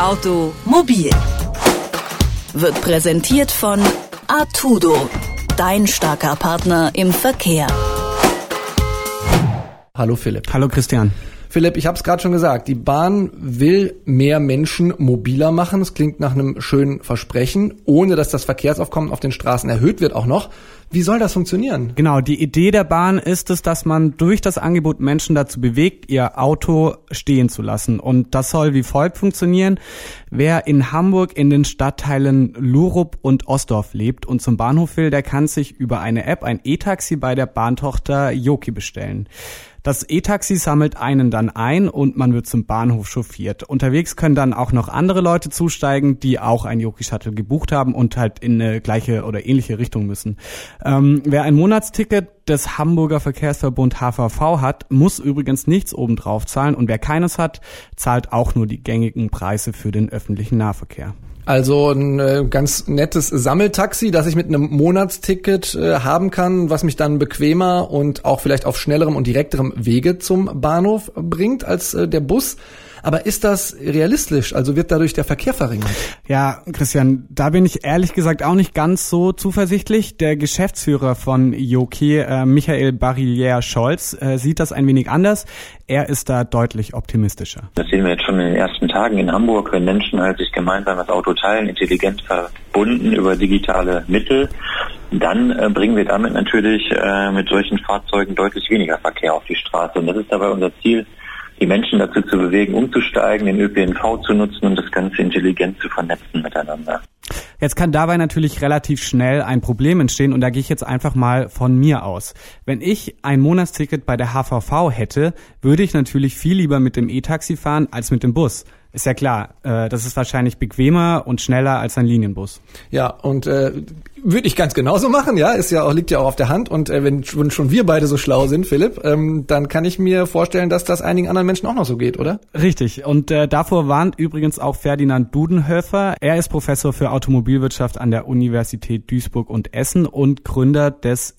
Automobil wird präsentiert von Artudo, dein starker Partner im Verkehr. Hallo Philipp. Hallo Christian. Philipp, ich habe es gerade schon gesagt, die Bahn will mehr Menschen mobiler machen. Das klingt nach einem schönen Versprechen, ohne dass das Verkehrsaufkommen auf den Straßen erhöht wird auch noch. Wie soll das funktionieren? Genau, die Idee der Bahn ist es, dass man durch das Angebot Menschen dazu bewegt, ihr Auto stehen zu lassen. Und das soll wie folgt funktionieren. Wer in Hamburg in den Stadtteilen Lurup und Osdorf lebt und zum Bahnhof will, der kann sich über eine App ein E-Taxi bei der Bahntochter Yoki bestellen. Das E-Taxi sammelt einen dann ein und man wird zum Bahnhof chauffiert. Unterwegs können dann auch noch andere Leute zusteigen, die auch ein Yoki-Shuttle gebucht haben und halt in eine gleiche oder ähnliche Richtung müssen. Wer ein Monatsticket des Hamburger Verkehrsverbund HVV hat, muss übrigens nichts obendrauf zahlen und wer keines hat, zahlt auch nur die gängigen Preise für den öffentlichen Nahverkehr. Also ein ganz nettes Sammeltaxi, das ich mit einem Monatsticket haben kann, was mich dann bequemer und auch vielleicht auf schnellerem und direkterem Wege zum Bahnhof bringt als der Bus. Aber ist das realistisch? Also wird dadurch der Verkehr verringert? Ja, Christian, da bin ich ehrlich gesagt auch nicht ganz so zuversichtlich. Der Geschäftsführer von Yoki, Michael Barillier-Scholz, sieht das ein wenig anders. Er ist da deutlich optimistischer. Das sehen wir jetzt schon in den ersten Tagen in Hamburg, wenn Menschen halt sich gemeinsam das Auto teilen, intelligent verbunden über digitale Mittel. Dann bringen wir damit natürlich mit solchen Fahrzeugen deutlich weniger Verkehr auf die Straße. Und das ist dabei unser Ziel, die Menschen dazu zu bewegen, umzusteigen, den ÖPNV zu nutzen und das Ganze intelligent zu vernetzen miteinander. Jetzt kann dabei natürlich relativ schnell ein Problem entstehen und da gehe ich jetzt einfach mal von mir aus. Wenn ich ein Monatsticket bei der HVV hätte, würde ich natürlich viel lieber mit dem E-Taxi fahren als mit dem Bus. Ist ja klar, das ist wahrscheinlich bequemer und schneller als ein Linienbus. Ja, und würde ich ganz genauso machen, ja, liegt ja auch auf der Hand. Und wenn schon wir beide so schlau sind, Philipp, dann kann ich mir vorstellen, dass das einigen anderen Menschen auch noch so geht, oder? Richtig, und davor warnt übrigens auch Ferdinand Dudenhöfer. Er ist Professor für Automobilwirtschaft an der Universität Duisburg und Essen und Gründer des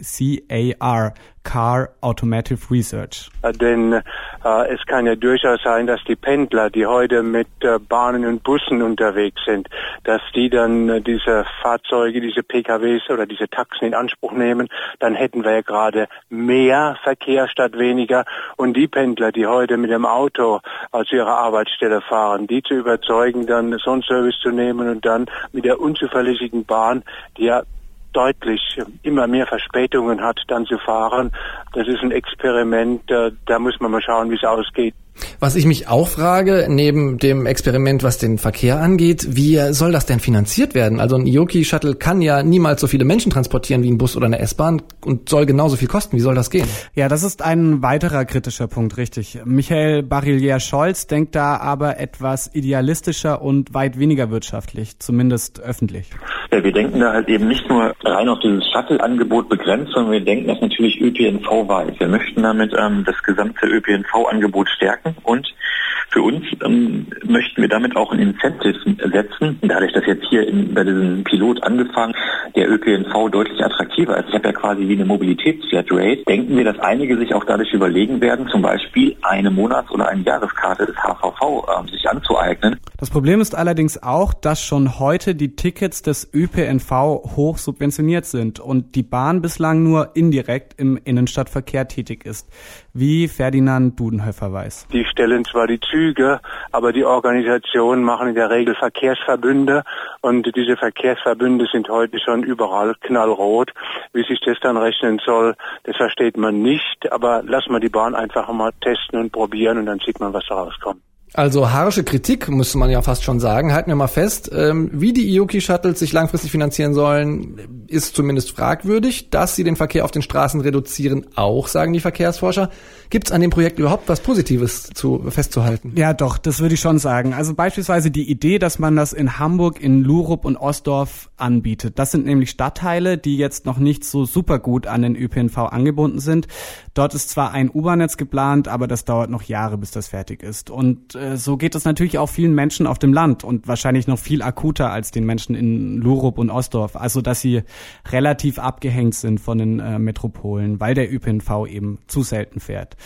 CAR, Car Automotive Research. Denn es kann ja durchaus sein, dass die Pendler, die heute mit Bahnen und Bussen unterwegs sind, dass die dann diese Fahrzeuge, diese PKWs oder diese Taxen in Anspruch nehmen. Dann hätten wir ja gerade mehr Verkehr statt weniger. Und die Pendler, die heute mit dem Auto zu ihrer Arbeitsstelle fahren, die zu überzeugen, dann so einen Service zu nehmen und dann mit der unzuverlässigen Bahn, die ja deutlich immer mehr Verspätungen hat, dann zu fahren. Das ist ein Experiment, da muss man mal schauen, wie es ausgeht. Was ich mich auch frage, neben dem Experiment, was den Verkehr angeht, wie soll das denn finanziert werden? Also ein Yoki-Shuttle kann ja niemals so viele Menschen transportieren wie ein Bus oder eine S-Bahn und soll genauso viel kosten. Wie soll das gehen? Ja, das ist ein weiterer kritischer Punkt, richtig. Michael Barillier-Scholz denkt da aber etwas idealistischer und weit weniger wirtschaftlich, zumindest öffentlich. Ja, wir denken da halt eben nicht nur rein auf dieses Shuttle-Angebot begrenzt, sondern wir denken das natürlich ÖPNV-weit. Wir möchten damit das gesamte ÖPNV-Angebot stärken. Und für uns möchten wir damit auch ein Incentive setzen. Dadurch, dass jetzt hier bei diesem Pilot angefangen, der ÖPNV deutlich attraktiver ist. Ich habe ja quasi wie eine Mobilitätsflatrate. Denken wir, dass einige sich auch dadurch überlegen werden, zum Beispiel eine Monats- oder eine Jahreskarte des HVV sich anzueignen. Das Problem ist allerdings auch, dass schon heute die Tickets des ÖPNV hoch subventioniert sind und die Bahn bislang nur indirekt im Innenstadtverkehr tätig ist, wie Ferdinand Dudenhöfer weiß. Die stellen zwar die Züge, aber die Organisationen machen in der Regel Verkehrsverbünde und diese Verkehrsverbünde sind heute schon überall knallrot. Wie sich das dann rechnen soll, das versteht man nicht, aber lassen wir die Bahn einfach mal testen und probieren und dann sieht man, was da rauskommt. Also harsche Kritik, müsste man ja fast schon sagen. Halten wir mal fest, wie die Yoki-Shuttles sich langfristig finanzieren sollen, ist zumindest fragwürdig. Dass sie den Verkehr auf den Straßen reduzieren, auch, sagen die Verkehrsforscher. Gibt es an dem Projekt überhaupt was Positives festzuhalten? Ja doch, das würde ich schon sagen. Also beispielsweise die Idee, dass man das in Hamburg, in Lurup und Osdorf anbietet. Das sind nämlich Stadtteile, die jetzt noch nicht so super gut an den ÖPNV angebunden sind. Dort ist zwar ein U-Bahn-Netz geplant, aber das dauert noch Jahre, bis das fertig ist. Und so geht es natürlich auch vielen Menschen auf dem Land und wahrscheinlich noch viel akuter als den Menschen in Lurup und Osdorf. Also dass sie relativ abgehängt sind von den Metropolen, weil der ÖPNV eben zu selten fährt.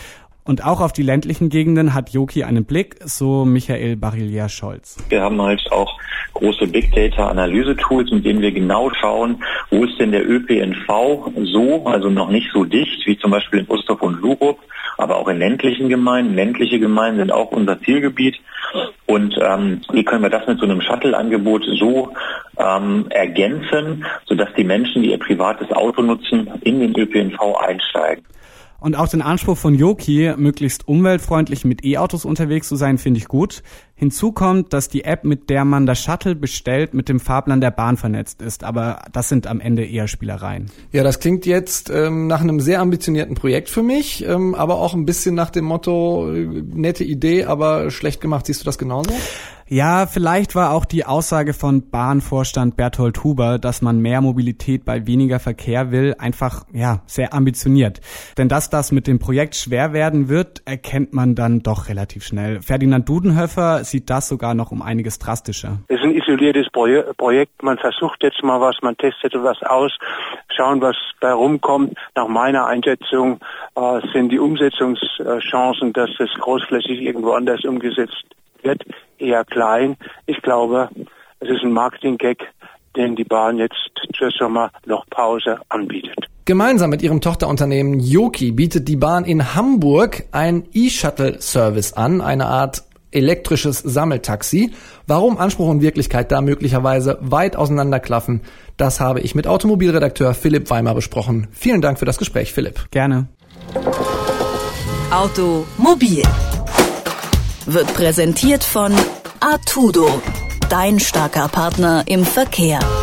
Und auch auf die ländlichen Gegenden hat Yoky einen Blick, so Michael Barillier-Scholz. Wir haben halt auch große Big Data Analyse-Tools, mit denen wir genau schauen, wo ist denn der ÖPNV so, also noch nicht so dicht, wie zum Beispiel in Ustorf und Lurup, aber auch in ländlichen Gemeinden. Ländliche Gemeinden sind auch unser Zielgebiet. Und wie können wir das mit so einem Shuttle-Angebot so ergänzen, sodass die Menschen, die ihr privates Auto nutzen, in den ÖPNV einsteigen. Und auch den Anspruch von Yoky, möglichst umweltfreundlich mit E-Autos unterwegs zu sein, finde ich gut. Hinzu kommt, dass die App, mit der man das Shuttle bestellt, mit dem Fahrplan der Bahn vernetzt ist. Aber das sind am Ende eher Spielereien. Ja, das klingt jetzt nach einem sehr ambitionierten Projekt für mich, aber auch ein bisschen nach dem Motto, nette Idee, aber schlecht gemacht. Siehst du das genauso? Ja, vielleicht war auch die Aussage von Bahnvorstand Berthold Huber, dass man mehr Mobilität bei weniger Verkehr will, einfach sehr ambitioniert. Denn dass das mit dem Projekt schwer werden wird, erkennt man dann doch relativ schnell. Ferdinand Dudenhöfer sieht das sogar noch um einiges drastischer. Es ist ein isoliertes Projekt. Man versucht jetzt mal was, man testet was aus, schauen, was bei rumkommt. Nach meiner Einschätzung sind die Umsetzungschancen, dass es großflächig irgendwo anders umgesetzt wird, eher klein. Ich glaube, es ist ein Marketing-Gag, den die Bahn jetzt zur Sommerlochpause anbietet. Gemeinsam mit ihrem Tochterunternehmen Yoky bietet die Bahn in Hamburg einen E-Shuttle-Service an, eine Art elektrisches Sammeltaxi. Warum Anspruch und Wirklichkeit da möglicherweise weit auseinanderklaffen, das habe ich mit Automobilredakteur Philipp Weimar besprochen. Vielen Dank für das Gespräch, Philipp. Gerne. Automobil wird präsentiert von Artudo, dein starker Partner im Verkehr.